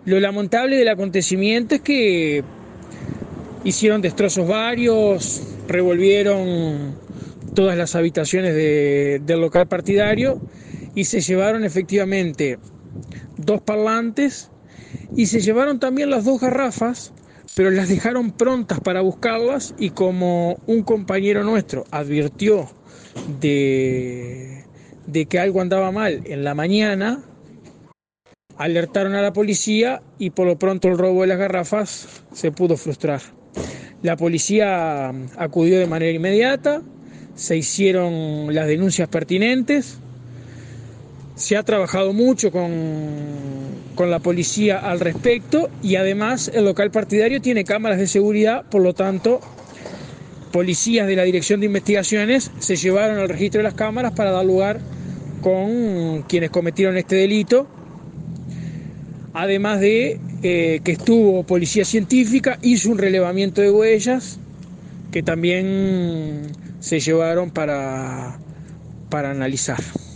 Lo lamentable del acontecimiento es que hicieron destrozos varios, revolvieron todas las habitaciones del local partidario y se llevaron efectivamente 2 parlantes y se llevaron también las 2 garrafas, pero las dejaron prontas para buscarlas, y como un compañero nuestro advirtió de que algo andaba mal en la mañana, alertaron a la policía y por lo pronto el robo de las garrafas se pudo frustrar. La policía acudió de manera inmediata, se hicieron las denuncias pertinentes, se ha trabajado mucho con la policía al respecto, y además el local partidario tiene cámaras de seguridad, por lo tanto policías de la Dirección de Investigaciones se llevaron al registro de las cámaras para dar lugar con quienes cometieron este delito, además de que estuvo policía científica, hizo un relevamiento de huellas que también se llevaron para analizar.